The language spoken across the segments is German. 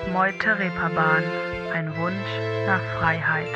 Meute-Reeperbahn, ein Wunsch nach Freiheit.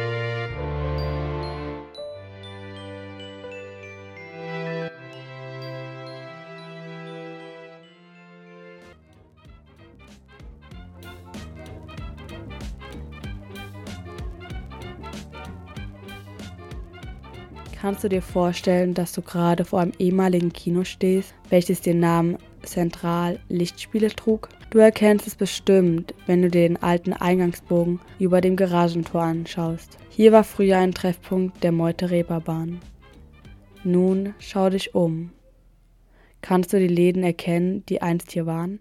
Kannst du dir vorstellen, dass du gerade vor einem ehemaligen Kino stehst, welches den Namen Central Lichtspiele trug? Du erkennst es bestimmt, wenn du dir den alten Eingangsbogen über dem Garagentor anschaust. Hier war früher ein Treffpunkt der Meute-Reeperbahn. Nun schau dich um. Kannst du die Läden erkennen, die einst hier waren?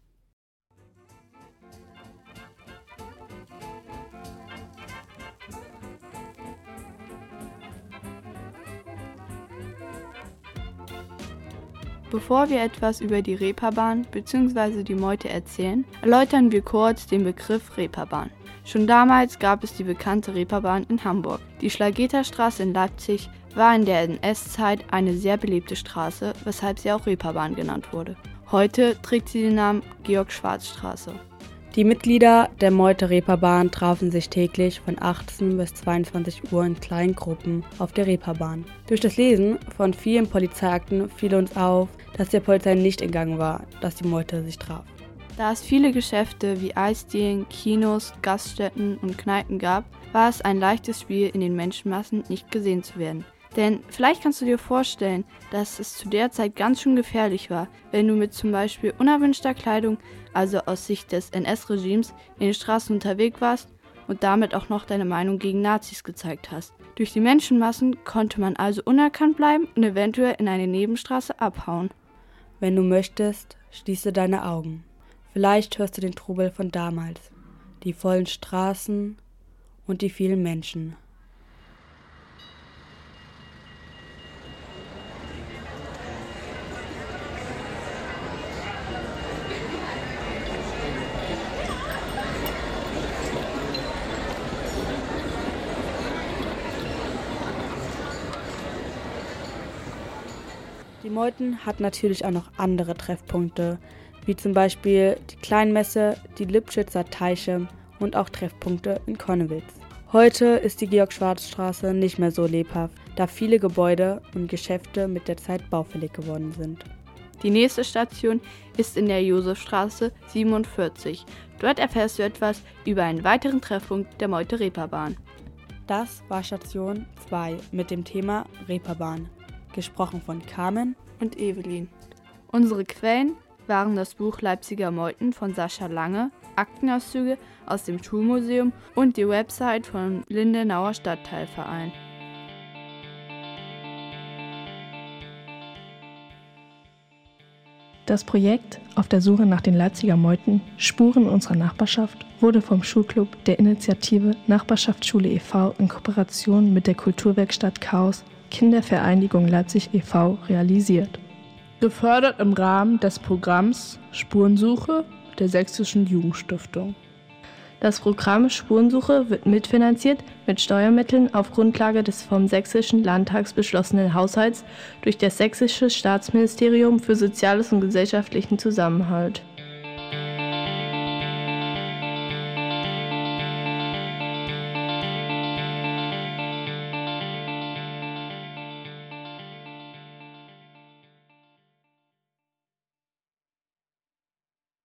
Bevor wir etwas über die Reeperbahn bzw. die Meute erzählen, erläutern wir kurz den Begriff Reeperbahn. Schon damals gab es die bekannte Reeperbahn in Hamburg. Die Schlageterstraße in Leipzig war in der NS-Zeit eine sehr belebte Straße, weshalb sie auch Reeperbahn genannt wurde. Heute trägt sie den Namen Georg-Schwarz-Straße. Die Mitglieder der Meute-Reeperbahn trafen sich täglich von 18 bis 22 Uhr in kleinen Gruppen auf der Reeperbahn. Durch das Lesen von vielen Polizeiakten fiel uns auf, dass der Polizei nicht entgangen war, dass die Meute sich traf. Da es viele Geschäfte wie Eisdielen, Kinos, Gaststätten und Kneipen gab, war es ein leichtes Spiel, in den Menschenmassen nicht gesehen zu werden. Denn vielleicht kannst du dir vorstellen, dass es zu der Zeit ganz schön gefährlich war, wenn du mit zum Beispiel unerwünschter Kleidung, also aus Sicht des NS-Regimes, in den Straßen unterwegs warst und damit auch noch deine Meinung gegen Nazis gezeigt hast. Durch die Menschenmassen konnte man also unerkannt bleiben und eventuell in eine Nebenstraße abhauen. Wenn du möchtest, schließe deine Augen. Vielleicht hörst du den Trubel von damals, die vollen Straßen und die vielen Menschen. Die Meuten hat natürlich auch noch andere Treffpunkte, wie zum Beispiel die Kleinmesse, die Lipschitzer Teiche und auch Treffpunkte in Connewitz. Heute ist die Georg-Schwarz-Straße nicht mehr so lebhaft, da viele Gebäude und Geschäfte mit der Zeit baufällig geworden sind. Die nächste Station ist in der Josefstraße 47. Dort erfährst du etwas über einen weiteren Treffpunkt der Meute-Reeperbahn. Das war Station 2 mit dem Thema Reeperbahn, gesprochen von Carmen und Evelyn. Unsere Quellen waren das Buch Leipziger Meuten von Sascha Lange, Aktenauszüge aus dem Schulmuseum und die Website vom Lindenauer Stadtteilverein. Das Projekt Auf der Suche nach den Leipziger Meuten – Spuren unserer Nachbarschaft wurde vom Schulclub der Initiative Nachbarschaftsschule e.V. in Kooperation mit der Kulturwerkstatt Chaos Kindervereinigung Leipzig e.V. realisiert. Gefördert im Rahmen des Programms Spurensuche der Sächsischen Jugendstiftung. Das Programm Spurensuche wird mitfinanziert mit Steuermitteln auf Grundlage des vom Sächsischen Landtag beschlossenen Haushalts durch das Sächsische Staatsministerium für Soziales und gesellschaftlichen Zusammenhalt.